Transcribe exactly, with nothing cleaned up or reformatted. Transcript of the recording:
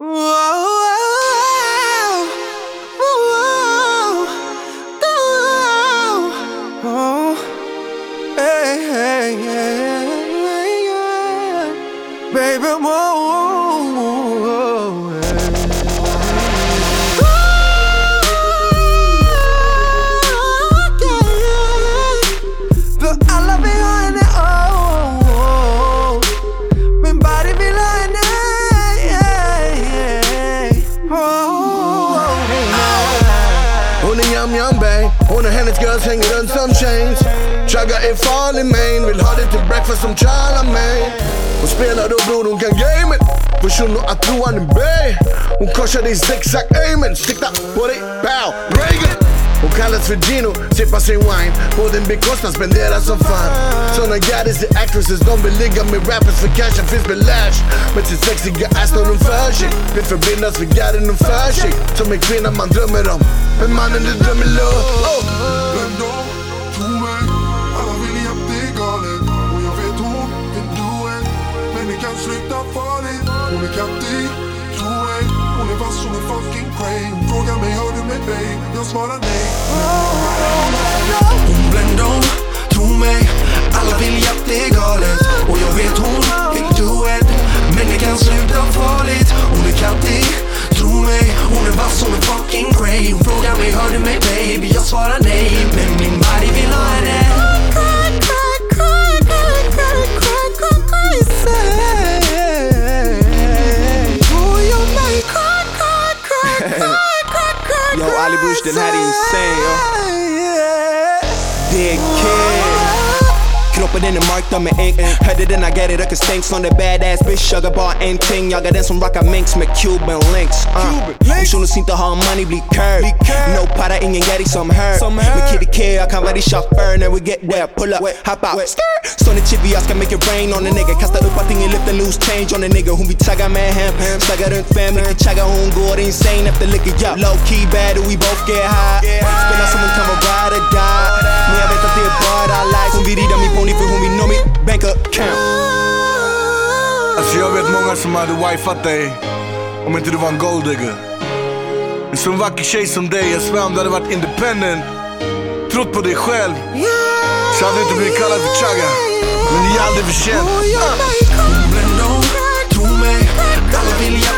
Baby, alla vill ha henne, oh. Min body vill ha henne, oh. Hon är yum yum babe, hon och hennes girls hänger runt som chains. Chugga är farlig main, vill ha det till breakfast som Charlamagne. Hon spelar då bror, hon kan gamet. Personer att tro han är bay. Hon korsar dig zigzag amen. Stikta på dig, bow, Reagan. Hon kallas för Gino, sippar sin wine. På din bekostnad spenderar som fan. Såna gaddies är actresses, de vill ligga med rappers för cashen finns belash. Med sin sexiga ass när hon för sig. Vill förbindas för gadden och för sig. Som en kvinna man drömmer om, men mannen du drömmer låg, oh. Men då, tro mig, alla vill att det är galet. Och jag vet hon vill do it, men det kan sluta farligt. Hon är kattig, tro mig, hon är vass som en fucking crane. Hon frågar mig, hör du mig babe? Jag svarar nej. Hon bländar, tro mig, alla vill att det är galet. Och jag vet hon vill do it, men det kan sluta farligt. Hon är kattig, tro mig, hon är vass som en fucking crane. Hon frågar mig, hör du mig baby? Jag svarar nej, men min body vill ha henne. Yo, Ali Bush, den här är insane, yo. Big kid. Kroppen den är marked med ink. Hörde den I get it, röker stänks från the badass bitch. Jag har bara en ting, jag är den som rockar minks med Cuban links. uh. Om shunos inte har money blir curb. No para, ingen Getty som hör. Med Kitty K, jag kan vara din chaufför. När we get there, pull up, hop out. Stående chippy, jag ska make it rain on a nigga. Kasta upp att ingen lyfter loose change on a nigga. Hon vill tagga med hem, slaggar runt fem. Mycket chagga, hon går insane efter liquor. Yo, low key bad och we both get high. Spelar som hon kan vara ride or die. Men jag vet att det är bara like. Hon vill rida min pony för hon vill know mitt bank account. Alltså jag vet många som hade wifat dig om inte du var en golddigger. En sån vacker tjej som dig, jag svär om du hade varit independent, trott på dig själv, så hade du inte blivit kallad för chugga. Men det är aldrig för sent. Hon bländar, tro mig, alla vill jag